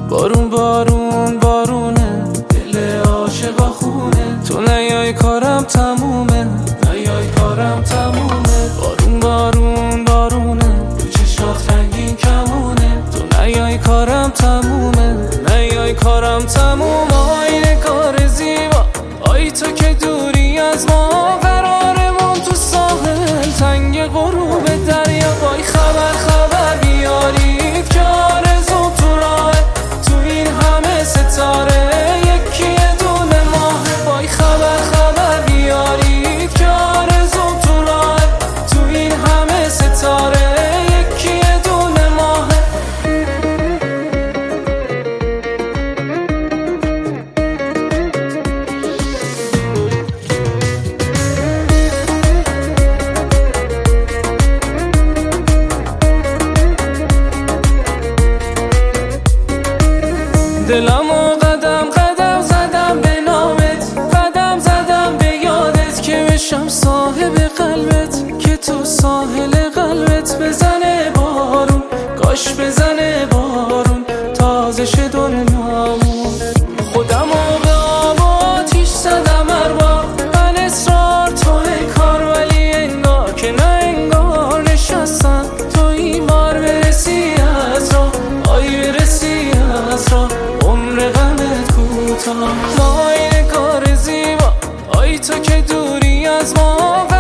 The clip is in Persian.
بارون بارون بارونه، دل عاشقا خونه. تو نیای کارم تمومه، نیای کارم تمومه. بارون بارون بارونه، تو چشات رنگین کمونه. تو نیای کارم تمومه، نیای کارم تمومه. آینه کار زیبا، آی تو که دوری از ما، قرارمون تو ساحل تنگ غروب دریا. وای خبر خبر بیارید که آرزو تو راه، تو این همه ستاره یکی یه دونه ماه. وای خبر خبر بیارید که آرزو تو راه، تو این همه ستاره یکی یه دونه ماه. دلمو قدم قدم زدم به نامت، قدم زدم به یادت که بشم صاحب قلبت، که تو ساحل قلبت بزنه بارون، کاش بزنه بارون تازه شه دنیامون. خودمو به آب و آتیش زدم هر بار، من اصرار توی کار، ولی انگار که نه انگار نشستم تو این بار. برسی از راه، آی برسی از راه، عمر غمت کوتاه. ما این کار زیبا، آی تو که دوری از ما.